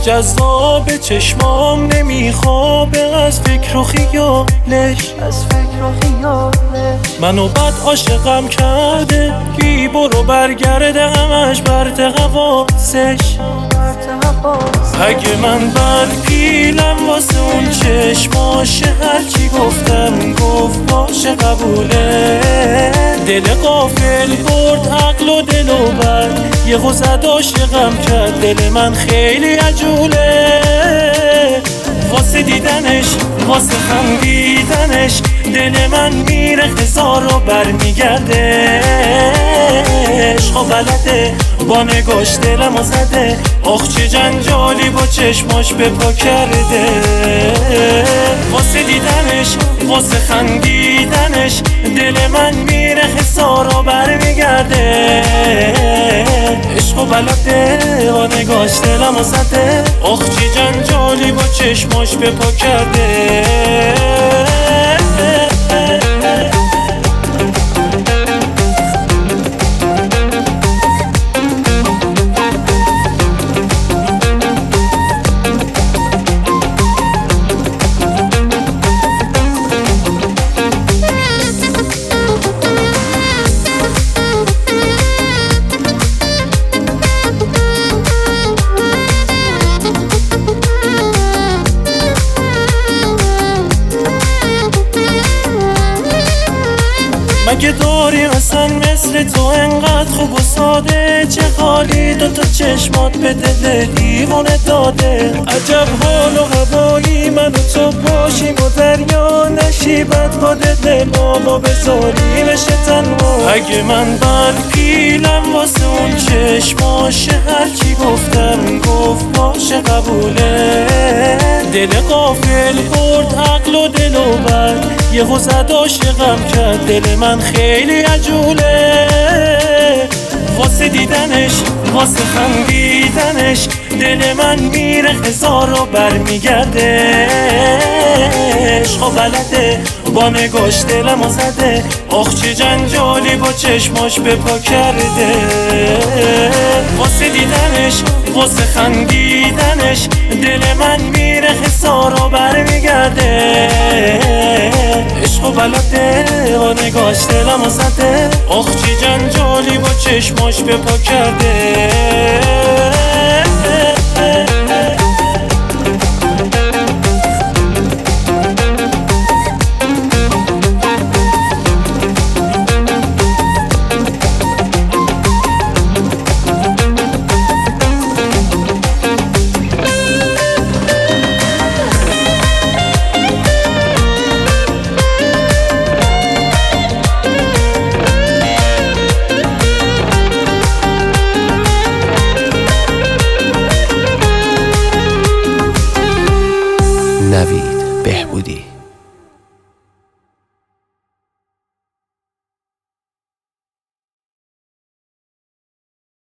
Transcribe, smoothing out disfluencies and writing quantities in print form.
جذاب چشمام نمیخوابه از فکر و خیالش منو بد عاشقم کرده بی برو برگرده همش برد حواسش اگه من بد پیلم واسه اون چشماشه هرچی گفتم گفت باشه قبوله دل غافل برد عقل و دل و بد یه زد عاشقم کرد دل من خیلی عجوله واسه دیدنش واسه خندیدنش دل من میره هزار و برمیگرده عشق و بلده با نگاش دلمو زده آخ چه جنجالی با چشماش به پا کرده واسه دیدنش واسه خندیدنش دل من میره هزار و برمیگرده عشق و بلده با نگاش دلمو زده آخ چه جنجالی با چشماش به پا کرده مگه داری اصلا مثل تو انقدر خوب و ساده چه حالی دوتا چشمات به دل دیوانه داده عجب حال و هوایی من و تو باشیم و دریا نشیبت با دل ما بذاری بشه تنها اگه من بد پیلم واسه اون چشماشه هرچی گفتم گفت باشه قبوله دل غافل برد عقل و دل و بد یهو زد عاشقم کرد دل من خیلی عجوله واسه دیدنش واسه خندیدنش دل من میره هزار و برمیگرده عشق و بلده با نگاش دلمو زده آخ چه جنجالی با چشماش به پا کرده واسه دیدنش واسه خندیدنش دل من میره هزار و برمیگرده عشق و بلده با نگاش دلمو زده آخ چه جنجالی با چشماش به پا کرده نوید بهبودی.